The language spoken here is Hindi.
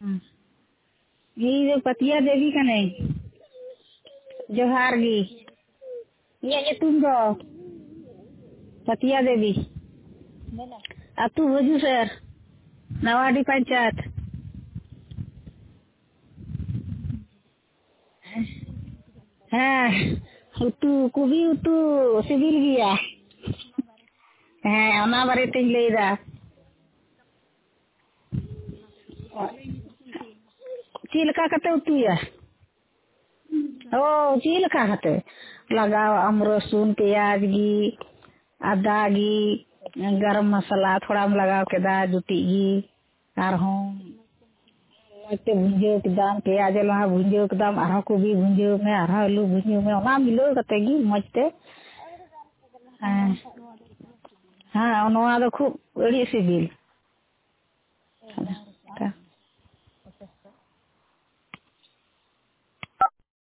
ये पतिया देवी का नहीं जोहार गी ये तुम दो पतिया देवी अतु वजू सर नवाडी पंचायत हाँ उतु कुबी उतु सिविल गया हाँ ओना बारे तेज ले दा चिलका कते उतुया ओ चिलका कते लगाओ अमरसून प्याज गी आदा गी गरम मसाला थोड़ा में लगाओ के दा जुटी गी और हम मते भुंजो के दाम प्याज ला भुंजो के दाम आरो कोबी भुंजो में आरो आलू भुंजो में ओना मिलो कते गी मजते हाँ नोआ दो खूब बड़ी सिबिल